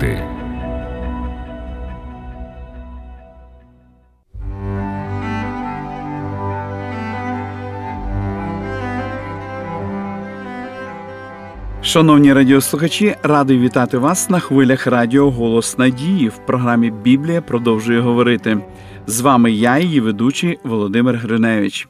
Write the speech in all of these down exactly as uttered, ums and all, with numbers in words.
говорити. Шановні радіослухачі, радий вітати вас на хвилях радіо «Голос Надії» в програмі «Біблія продовжує говорити». З вами я, її ведучий Володимир Гриневич.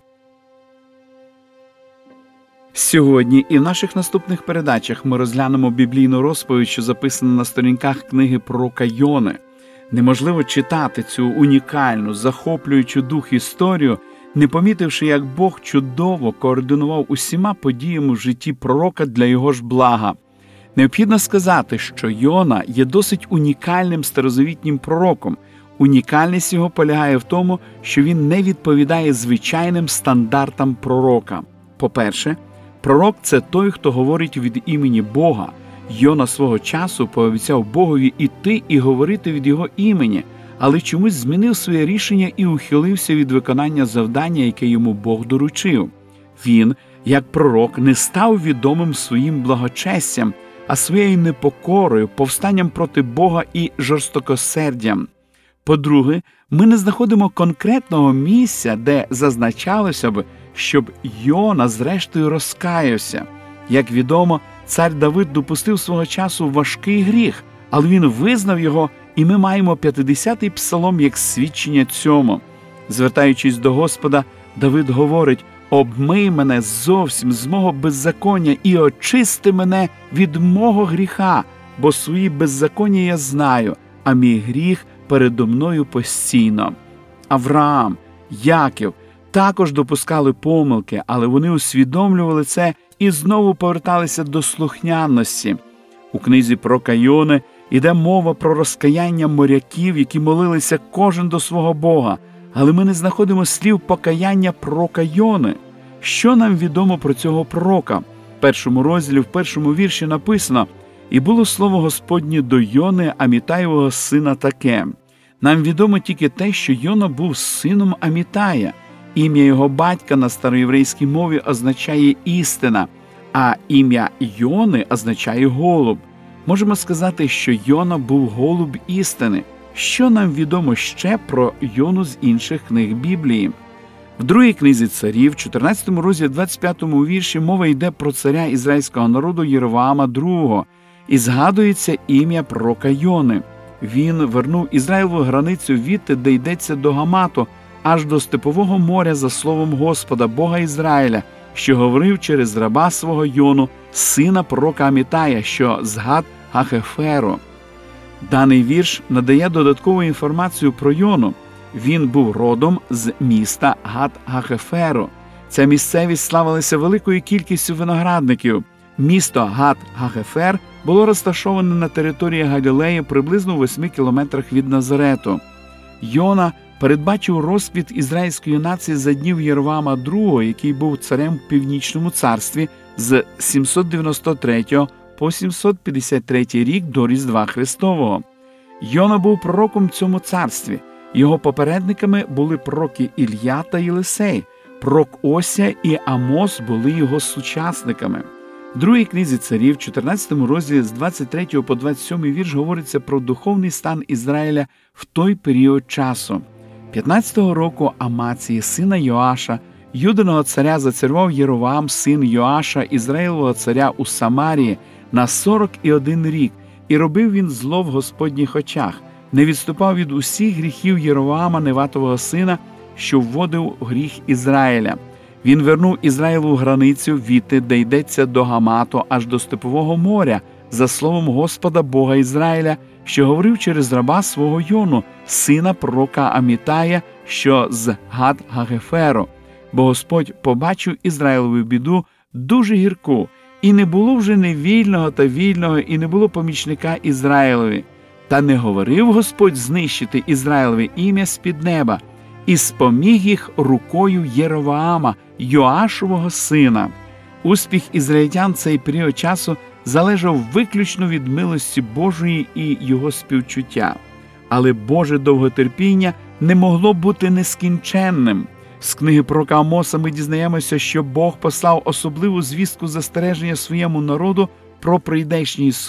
Сьогодні і в наших наступних передачах ми розглянемо біблійну розповідь, що записана на сторінках книги пророка Йони. Неможливо читати цю унікальну, захоплюючу дух історію, не помітивши, як Бог чудово координував усіма подіями в житті пророка для його ж блага. Необхідно сказати, що Йона є досить унікальним старозавітнім пророком. Унікальність його полягає в тому, що він не відповідає звичайним стандартам пророка. По-перше, пророк – це той, хто говорить від імені Бога. Йона свого часу пообіцяв Богові іти і говорити від його імені, але чомусь змінив своє рішення і ухилився від виконання завдання, яке йому Бог доручив. Він, як пророк, не став відомим своїм благочестям, а своєю непокорою, повстанням проти Бога і жорстокосердям. По-друге, ми не знаходимо конкретного місця, де зазначалося б, щоб Йона зрештою розкаявся. Як відомо, цар Давид допустив свого часу важкий гріх, але він визнав його, і ми маємо п'ятдесятий псалом як свідчення цьому. Звертаючись до Господа, Давид говорить: «Обмий мене зовсім з мого беззаконня і очисти мене від мого гріха, бо свої беззаконня я знаю, а мій гріх передо мною постійно». Авраам, Яків також допускали помилки, але вони усвідомлювали це і знову поверталися до слухняності. У книзі пророка Йони іде мова про розкаяння моряків, які молилися кожен до свого Бога, але ми не знаходимо слів покаяння пророка Йони. Що нам відомо про цього пророка? В першому розділі, в першому вірші написано: «І було слово Господнє до Йони, Амітаєвого сина, таке». Нам відомо тільки те, що Йона був сином Амітая. Ім'я його батька на староєврейській мові означає «істина», а ім'я Йони означає «голуб». Можемо сказати, що Йона був голуб істини. Що нам відомо ще про Йону з інших книг Біблії? В другій книзі царів, чотирнадцятому розділі, двадцять п'ятому вірші, мова йде про царя ізраїльського народу Єровоама другого, і згадується ім'я пророка Йони. Він вернув Ізраїлеву границю відти, де йдеться до Гамату, аж до Степового моря за словом Господа, Бога Ізраїля, що говорив через раба свого Йону, сина пророка Амітая, що з Гат-Гахеферу. Даний вірш надає додаткову інформацію про Йону. Він був родом з міста Гат-Гахеферу. Ця місцевість славилася великою кількістю виноградників. Місто Гат-Гахефер було розташоване на території Галілеї приблизно у восьми кілометрах від Назарету. Йона передбачив розквіт ізраїльської нації за днів Єровоама другого, який був царем в Північному царстві з сімсот дев'яносто третього по сімсот п'ятдесят третій рік до Різдва Христового. Йона був пророком в цьому царстві. Його попередниками були пророки Ілля та Єлисей. Пророк Ося і Амос були його сучасниками. В другій книзі царів, чотирнадцятому розділі з двадцять третього по двадцять сьомий вірш говориться про духовний стан Ізраїля в той період часу. п'ятнадцятого року Амації, сина Йоаша, Юдиного царя, зацарював Єровоам, син Йоаша, Ізраїлового царя у Самарії, на сорок і один рік, і робив він зло в Господніх очах, не відступав від усіх гріхів Єровоама, Неватового сина, що вводив гріх Ізраїля. Він вернув Ізраїлову границю відти, де йдеться до Гамату, аж до Степового моря, за словом Господа Бога Ізраїля, що говорив через раба свого Йону, сина пророка Амітая, що з Гат-Гахеферу. Бо Господь побачив Ізраїлову біду дуже гірку, і не було вже не вільного та вільного, і не було помічника Ізраїлові. Та не говорив Господь знищити Ізраїлове ім'я з-під неба, і споміг їх рукою Єровоама, Йоашового сина. Успіх ізраїльтян цей період часу залежав виключно від милості Божої і його співчуття. Але Боже довготерпіння не могло бути нескінченним. З книги пророка Амоса ми дізнаємося, що Бог послав особливу звістку застереження своєму народу про прийдешній суд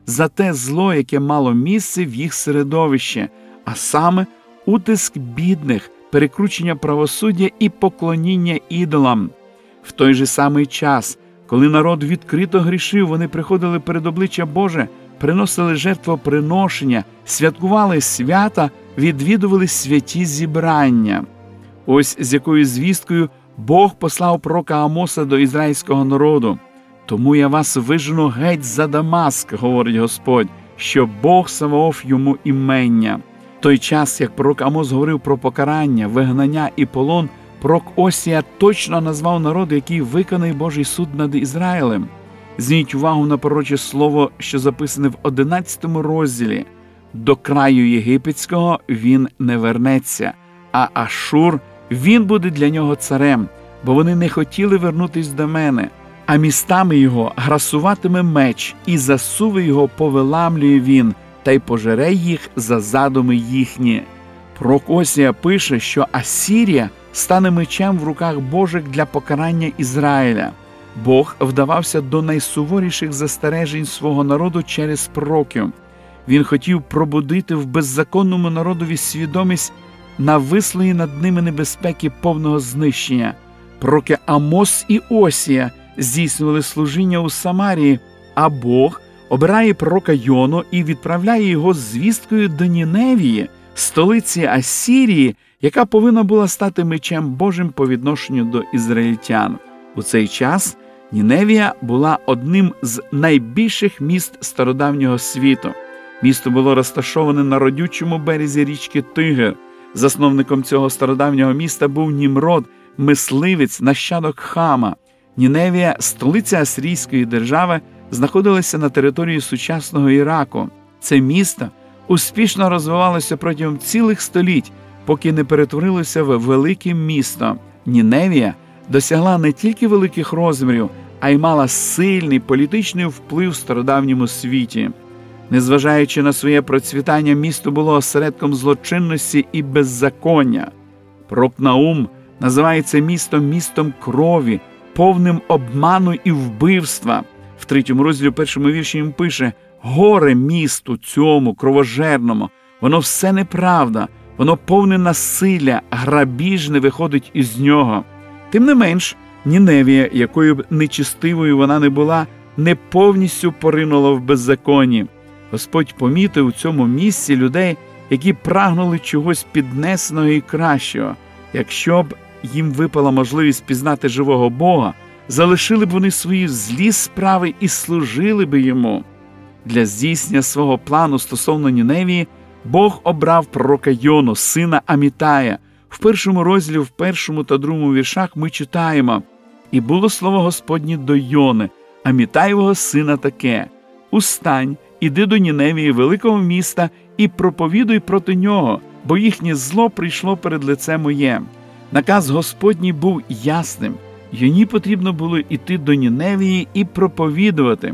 за те зло, яке мало місце в їх середовище, а саме утиск бідних, перекручення правосуддя і поклоніння ідолам. В той же самий час, коли народ відкрито грішив, вони приходили перед обличчя Боже, приносили жертвоприношення, святкували свята, відвідували святі зібрання. Ось з якою звісткою Бог послав пророка Амоса до ізраїльського народу. «Тому я вас вижену геть за Дамаск, – говорить Господь, – що Бог Саваоф йому імення». В той час, як пророк Амос говорив про покарання, вигнання і полон, пророк Осія точно назвав народ, який виконає Божий суд над Ізраїлем. Зверніть увагу на пророче слово, що записане в одинадцятому розділі. «До краю єгипетського він не вернеться, а Ашур, він буде для нього царем, бо вони не хотіли вернутись до мене, а містами його грасуватиме меч, і засуви його повиламлює він, та й пожере їх за задуми їхні». Пророк Осія пише, що Асірія стане мечем в руках Божих для покарання Ізраїля. Бог вдавався до найсуворіших застережень свого народу через пророків. Він хотів пробудити в беззаконному народові свідомість навислої над ними небезпеки повного знищення. Пророки Амос і Осія здійснювали служіння у Самарії, а Бог обирає пророка Йону і відправляє його з звісткою до Ніневії, столиці Асірії, яка повинна була стати мечем Божим по відношенню до ізраїльтян. У цей час Ніневія була одним з найбільших міст стародавнього світу. Місто було розташоване на родючому березі річки Тигр. Засновником цього стародавнього міста був Німрод, мисливець, нащадок Хама. Ніневія, столиця Асирійської держави, знаходилася на території сучасного Іраку. Це місто успішно розвивалося протягом цілих століть, поки не перетворилося в велике місто. Ніневія досягла не тільки великих розмірів, а й мала сильний політичний вплив в стародавньому світі. Незважаючи на своє процвітання, місто було осередком злочинності і беззаконня. Пророк Наум називає це місто містом крові, повним обману і вбивства. В третьому розділі, першому вірші він пише: «Горе місту цьому кровожерному, воно все неправда, воно повне насилля, грабіжне виходить із нього». Тим не менш, Ніневія, якою б нечистивою вона не була, не повністю поринула в беззаконні. Господь помітив у цьому місці людей, які прагнули чогось піднесеного і кращого. Якщо б їм випала можливість пізнати живого Бога, залишили б вони свої злі справи і служили б йому. Для здійснення свого плану стосовно Ніневії Бог обрав пророка Йону, сина Амітая. В першому розділі, в першому та другому віршах ми читаємо: «І було слово Господнє до Йони, Амітаєвого сина, таке: устань, іди до Ніневії, великого міста, і проповідуй проти нього, бо їхнє зло прийшло перед лице моє». Наказ Господній був ясним. Йоні потрібно було йти до Ніневії і проповідувати.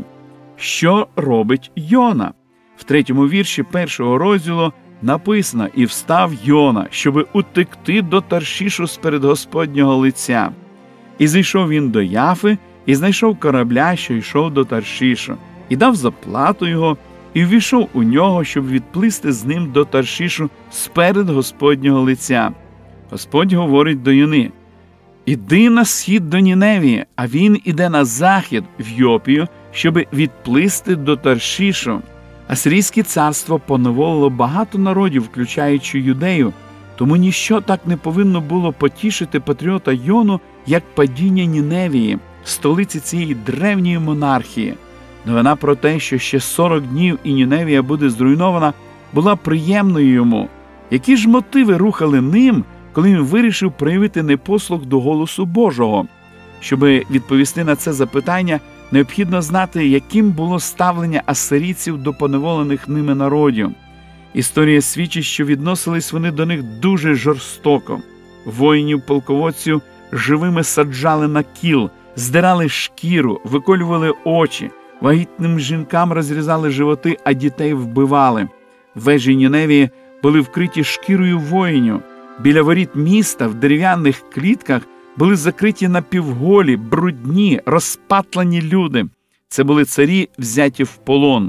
Що робить Йона? В третьому вірші першого розділу написано: «І встав Йона, щоби утекти до Таршішу сперед Господнього лиця. І зайшов він до Яфи, і знайшов корабля, що йшов до Таршішу, і дав заплату його, і ввійшов у нього, щоб відплисти з ним до Таршішу сперед Господнього лиця». Господь говорить до Йони: «Іди на схід до Ніневії», а він іде на захід, в Йопію, щоби відплисти до Таршішу. Асирійське царство поневолило багато народів, включаючи юдею, тому ніщо так не повинно було потішити патріота Йону, як падіння Ніневії, столиці цієї древньої монархії. Новина про те, що ще сорок днів і Ніневія буде зруйнована, була приємною йому. Які ж мотиви рухали ним, коли він вирішив проявити непослух до голосу Божого? Щоби відповісти на це запитання, необхідно знати, яким було ставлення асирійців до поневолених ними народів. Історія свідчить, що відносились вони до них дуже жорстоко. Воїнів-полководців живими саджали на кіл, здирали шкіру, виколювали очі, вагітним жінкам розрізали животи, а дітей вбивали. Вежі Ніневії були вкриті шкірою воїнів. Біля воріт міста в дерев'яних клітках були закриті напівголі, брудні, розпатлані люди. Це були царі, взяті в полон.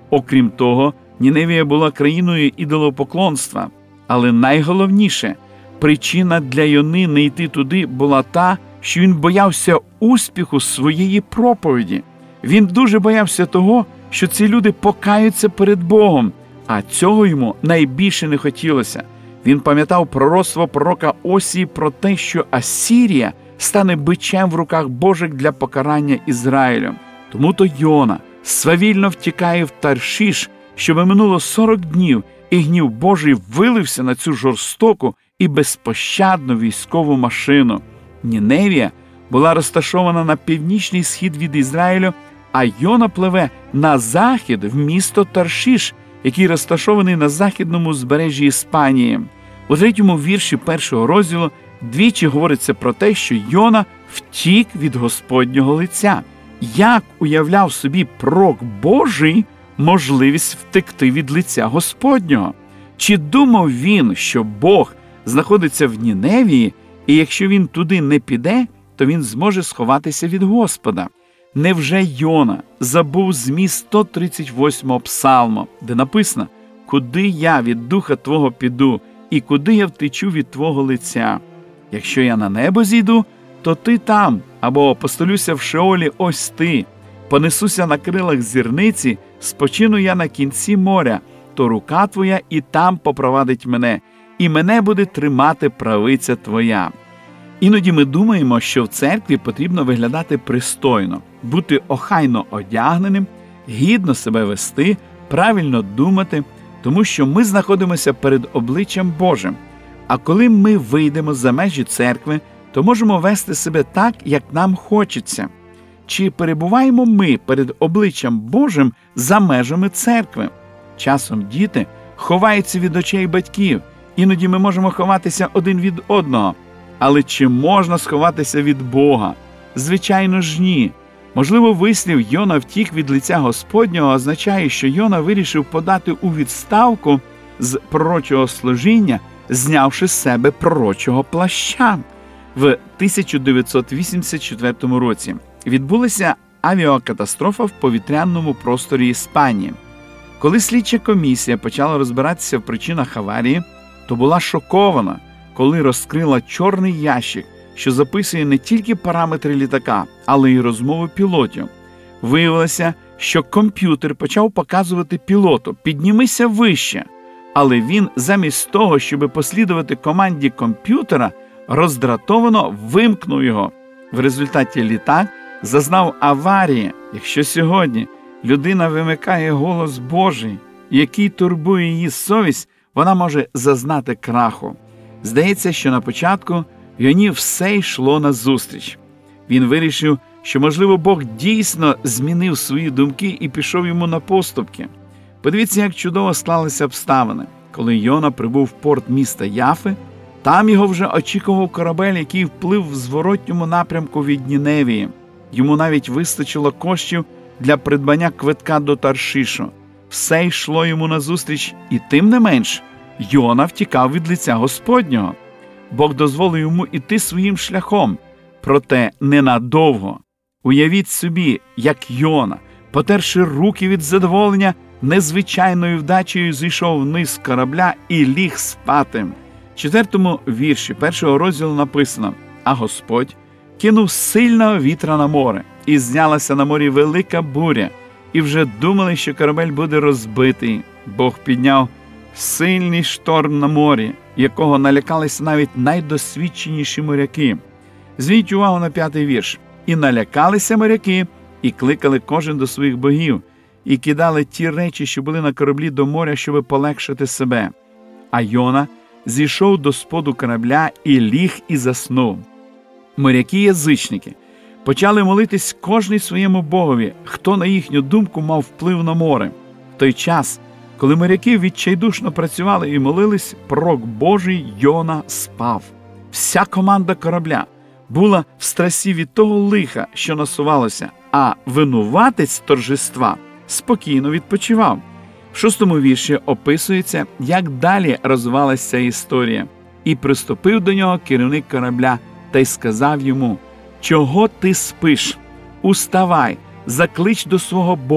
Окрім того, Ніневія була країною ідолопоклонства. Але найголовніше, причина для Йони не йти туди була та, що він боявся успіху своєї проповіді. Він дуже боявся того, що ці люди покаються перед Богом, а цього йому найбільше не хотілося. Він пам'ятав пророцтво пророка Осії про те, що Асірія стане бичем в руках Божих для покарання Ізраїлю. Тому-то Йона свавільно втікає в Таршиш, щоби минуло сорок днів, і гнів Божий вилився на цю жорстоку і безпощадну військову машину. Ніневія була розташована на північний схід від Ізраїлю, а Йона пливе на захід в місто Таршиш, який розташований на західному узбережжі Іспанії. У третьому вірші першого розділу двічі говориться про те, що Йона втік від Господнього лиця. Як уявляв собі пророк Божий можливість втекти від лиця Господнього? Чи думав він, що Бог знаходиться в Ніневії, і якщо він туди не піде, то він зможе сховатися від Господа? Невже Йона забув зміст сто тридцять восьмого псалму, де написано: «Куди я від духа Твого піду, і куди я втечу від Твого лиця? Якщо я на небо зійду, то Ти там, або постелюся в Шеолі, ось Ти. Понесуся на крилах зірниці, спочину я на кінці моря, то рука Твоя і там попровадить мене, і мене буде тримати правиця Твоя». Іноді ми думаємо, що в церкві потрібно виглядати пристойно, бути охайно одягненим, гідно себе вести, правильно думати, тому що ми знаходимося перед обличчям Божим. А коли ми вийдемо за межі церкви, то можемо вести себе так, як нам хочеться. Чи перебуваємо ми перед обличчям Божим за межами церкви? Часом діти ховаються від очей батьків, іноді ми можемо ховатися один від одного. Але чи можна сховатися від Бога? Звичайно ж ні. Можливо, вислів «Йона втік від лиця Господнього» означає, що Йона вирішив подати у відставку з пророчого служіння, знявши з себе пророчого плаща. В тисяча дев'ятсот вісімдесят четвертому році відбулася авіакатастрофа в повітряному просторі Іспанії. Коли слідча комісія почала розбиратися в причинах аварії, то була шокована, коли розкрила чорний ящик, що записує не тільки параметри літака, але й розмови пілотів. Виявилося, що комп'ютер почав показувати пілоту «піднімися вище», але він замість того, щоб послідувати команді комп'ютера, роздратовано вимкнув його. В результаті літак зазнав аварії. Якщо сьогодні людина вимикає голос Божий, який турбує її совість, вона може зазнати краху. Здається, що на початку Йоні все йшло назустріч. Він вирішив, що, можливо, Бог дійсно змінив свої думки і пішов йому на поступки. Подивіться, як чудово склалися обставини. Коли Йона прибув в порт міста Яфи, там його вже очікував корабель, який вплив в зворотньому напрямку від Ніневії. Йому навіть вистачило коштів для придбання квитка до Таршишу. Все йшло йому назустріч, і тим не менш, Йона втікав від лиця Господнього. Бог дозволив йому іти своїм шляхом, проте ненадовго. Уявіть собі, як Йона, потерши руки від задоволення, незвичайною вдачею зійшов вниз з корабля і ліг спати. В четвертому вірші першого розділу написано: «А Господь кинув сильного вітра на море, і знялася на морі велика буря, і вже думали, що корабель буде розбитий. Бог підняв сильний шторм на морі, якого налякалися навіть найдосвідченіші моряки». Зверніть увагу на п'ятий вірш. «І налякалися моряки, і кликали кожен до своїх богів, і кидали ті речі, що були на кораблі, до моря, щоби полегшити себе. А Йона зійшов до споду корабля і ліг і заснув». Моряки-язичники почали молитись кожний своєму богові, хто, на їхню думку, мав вплив на море. В той час, коли моряки відчайдушно працювали і молились, пророк Божий Йона спав. Вся команда корабля була в страсі від того лиха, що насувалося, а винуватець торжества спокійно відпочивав. В шостому вірші описується, як далі розвивалася ця історія. «І приступив до нього керівник корабля та й сказав йому: чого ти спиш? Уставай, заклич до свого Бога,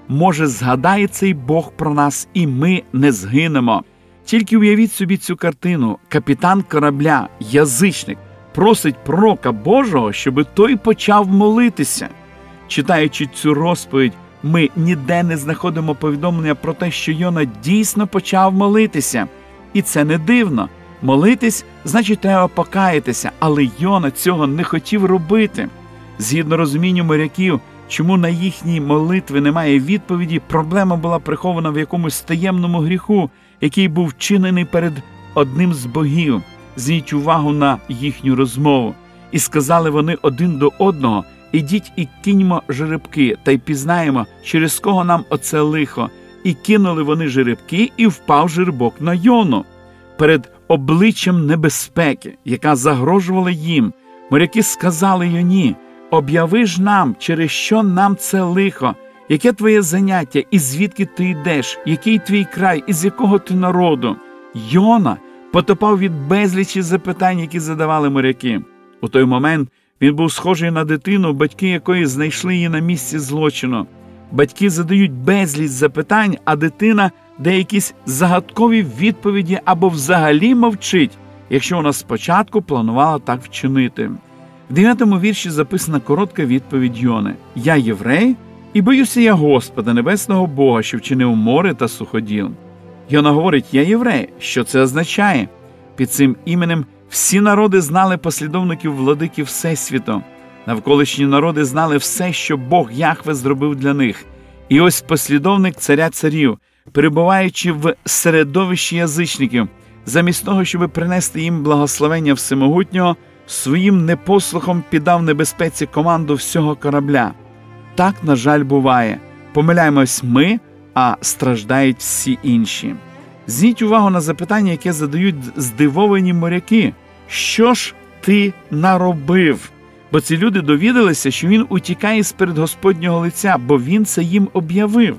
може, згадає цей Бог про нас, і ми не згинемо. Тільки уявіть собі цю картину. Капітан корабля, язичник, просить пророка Божого, щоб той почав молитися. Читаючи цю розповідь, ми ніде не знаходимо повідомлення про те, що Йона дійсно почав молитися. І це не дивно. Молитись – значить, треба покаятися, але Йона цього не хотів робити. Згідно розумінню моряків, чому на їхні молитви немає відповіді, проблема була прихована в якомусь таємному гріху, який був вчинений перед одним з богів. Зверніть увагу на їхню розмову. І сказали вони один до одного: «Ідіть і киньмо жеребки, та й пізнаємо, через кого нам оце лихо». І кинули вони жеребки, і впав жеребок на Йону. Перед обличчям небезпеки, яка загрожувала їм, моряки сказали Йоні: «Об'яви ж нам, через що нам це лихо, яке твоє заняття, і звідки ти йдеш, який твій край, із якого ти народу?» Йона потопав від безлічі запитань, які задавали моряки. У той момент він був схожий на дитину, батьки якої знайшли її на місці злочину. Батьки задають безліч запитань, а дитина дає якісь загадкові відповіді або взагалі мовчить, якщо вона спочатку планувала так вчинити. В дев'ятому вірші записана коротка відповідь Йони: «Я єврей, і боюся я Господа, небесного Бога, що вчинив море та суходіл». Йона говорить: «Я єврей». Що це означає? Під цим іменем всі народи знали послідовників владики Всесвіту. Навколишні народи знали все, що Бог Яхве зробив для них. І ось послідовник царя царів, перебуваючи в середовищі язичників, замість того, щоб принести їм благословення Всемогутнього, своїм непослухом піддав небезпеці команду всього корабля. Так, на жаль, буває. Помиляємось ми, а страждають всі інші. Зверніть увагу на запитання, яке задають здивовані моряки. «Що ж ти наробив?» Бо ці люди довідалися, що він утікає з-перед Господнього лиця, бо він це їм об'явив.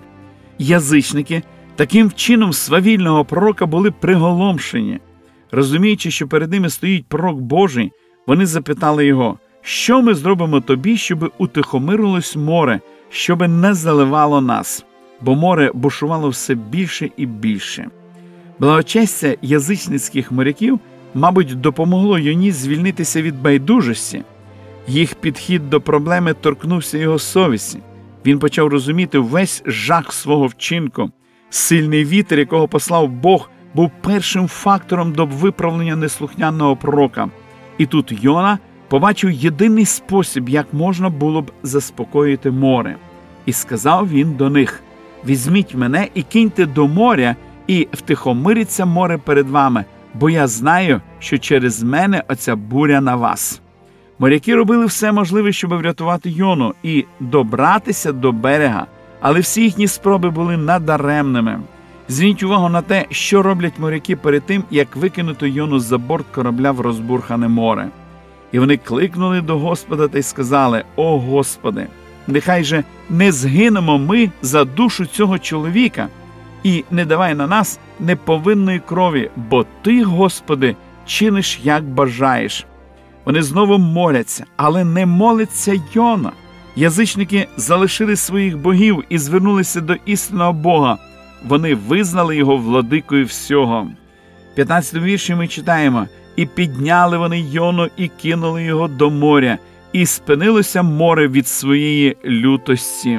Язичники таким чином свавільного пророка були приголомшені. Розуміючи, що перед ними стоїть пророк Божий, вони запитали його: «Що ми зробимо тобі, щоб утихомирилось море, щоб не заливало нас?» Бо море бушувало все більше і більше. Благочестя язичницьких моряків, мабуть, допомогло Йоні звільнитися від байдужості. Їх підхід до проблеми торкнувся його совісті. Він почав розуміти весь жах свого вчинку. Сильний вітер, якого послав Бог, був першим фактором до виправлення неслухняного пророка. І тут Йона побачив єдиний спосіб, як можна було б заспокоїти море. І сказав він до них: «Візьміть мене і киньте до моря, і втихомириться море перед вами, бо я знаю, що через мене оця буря на вас». Моряки робили все можливе, щоб врятувати Йону і добратися до берега, але всі їхні спроби були надаремними. Зверніть увагу на те, що роблять моряки перед тим, як викинути Йону за борт корабля в розбурхане море. І вони кликнули до Господа та й сказали: «О Господи, нехай же не згинемо ми за душу цього чоловіка, і не давай на нас неповинної крові, бо Ти, Господи, чиниш, як бажаєш». Вони знову моляться, але не молиться Йона. Язичники залишили своїх богів і звернулися до істинного Бога. Вони визнали його владикою всього. В п'ятнадцятому вірші ми читаємо: «І підняли вони Йону і кинули його до моря, і спинилося море від своєї лютості».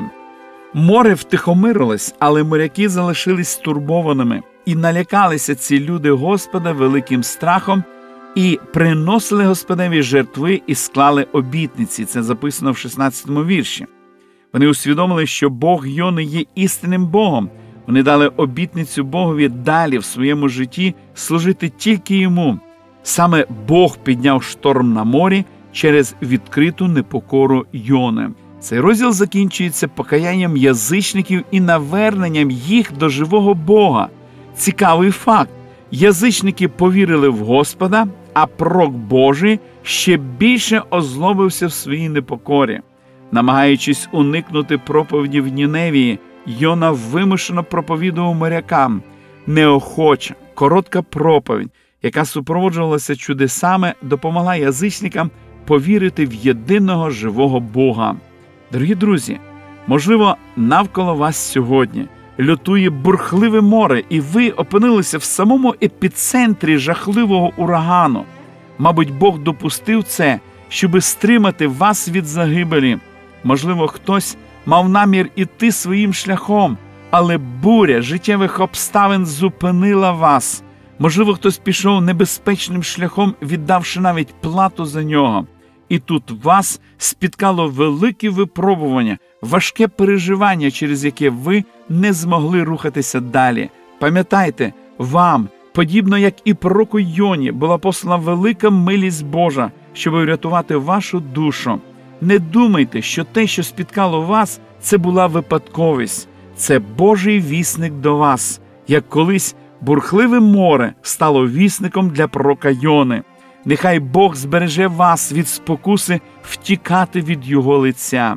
Море втихомирилось, але моряки залишились стурбованими. І налякалися ці люди Господа великим страхом, і приносили Господеві жертви і склали обітниці. Це записано в шістнадцятому вірші. Вони усвідомили, що Бог Йони є істинним Богом. Вони дали обітницю Богові далі в своєму житті служити тільки Йому. Саме Бог підняв шторм на морі через відкриту непокору Йони. Цей розділ закінчується покаянням язичників і наверненням їх до живого Бога. Цікавий факт. Язичники повірили в Господа, а пророк Божий ще більше озлобився в своїй непокорі. Намагаючись уникнути проповіді в Ніневії, Йона вимушено проповідував морякам. Неохоча, коротка проповідь, яка супроводжувалася чудесами, допомогла язичникам повірити в єдиного живого Бога. Дорогі друзі, Можливо, навколо вас сьогодні лютує бурхливе море, і ви опинилися в самому епіцентрі жахливого урагану. Мабуть, Бог допустив це, щоби стримати вас від загибелі. Можливо, хтось мав намір іти своїм шляхом, але буря життєвих обставин зупинила вас. Можливо, хтось пішов небезпечним шляхом, віддавши навіть плату за нього. І тут вас спіткало велике випробування, важке переживання, через яке ви не змогли рухатися далі. Пам'ятайте, вам, подібно як і пророку Йоні, була послана велика милість Божа, щоб врятувати вашу душу. Не думайте, що те, що спіткало вас, це була випадковість. Це Божий вісник до вас, як колись бурхливе море стало вісником для пророка Йони. Нехай Бог збереже вас від спокуси втікати від Його лиця.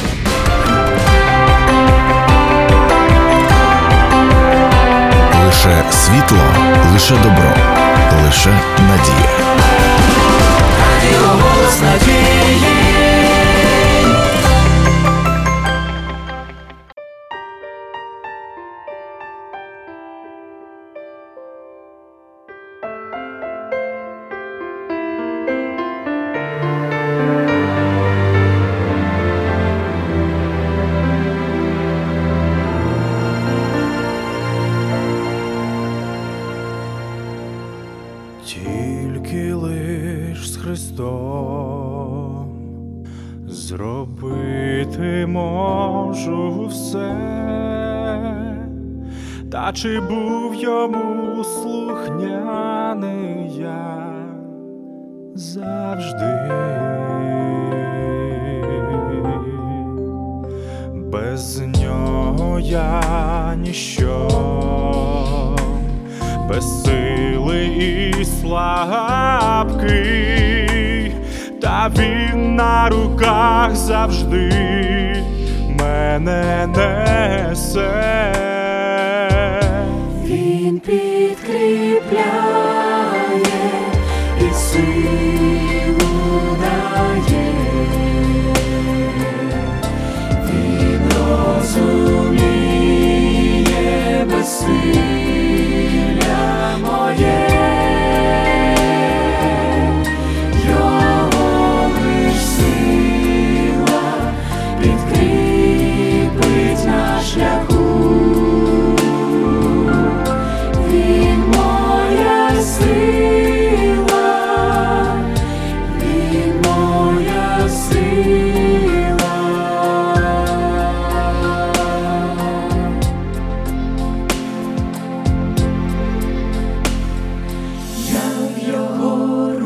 Лише світло, лише добро, лише надія. Радіо «Голос надії». Тільки лиш з Христом зробити можу все, та чи був йому слухняний я завжди? Без нього я ніщо, без сили і слабкий, та він на руках завжди мене несе. Він підкріпляє і силу дає, він розуміє безсилля моє. Його лиш сила підкріпить на шляху. Він моя сила, він моя сила. Я в його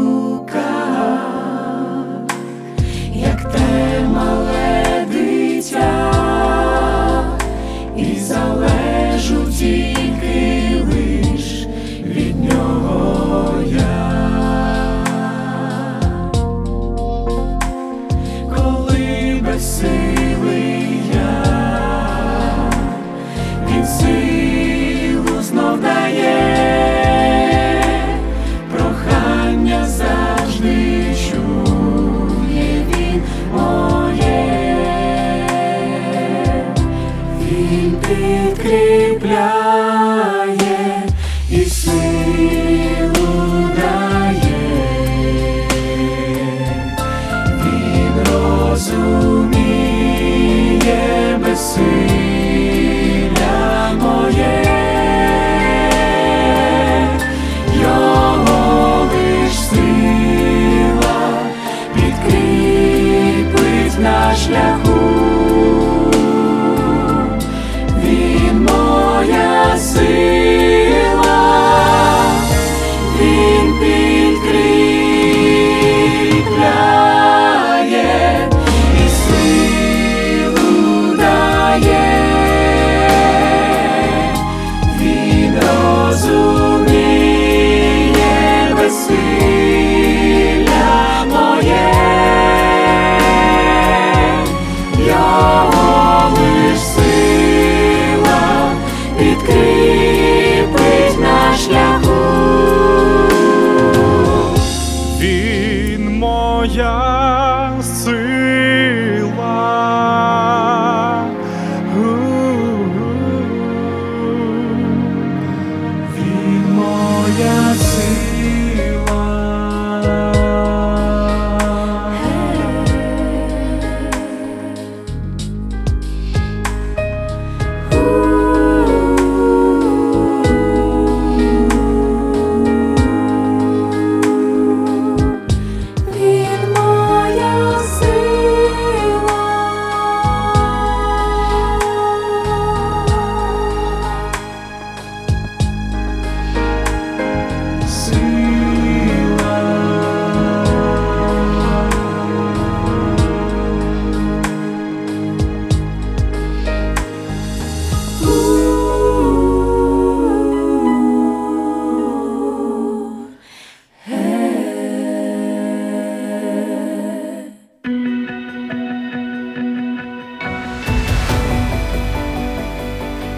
руках, як те мале дитя, і залежу тільки лиш від нього я. Коли безсилий я, він силу знов дає, прохання завжди чує він моє. Він підкріпляє і силу дає, він розуміє безсилля моє. Його лиш сила підкріпить на шляху. Він моя сила,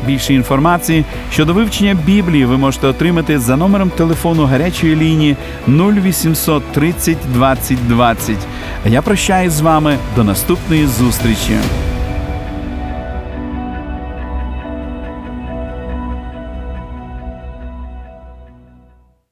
Більше інформації щодо вивчення Біблії ви можете отримати за номером телефону гарячої лінії нуль вісімсот тридцять двадцять двадцять. А я прощаюсь з вами до наступної зустрічі.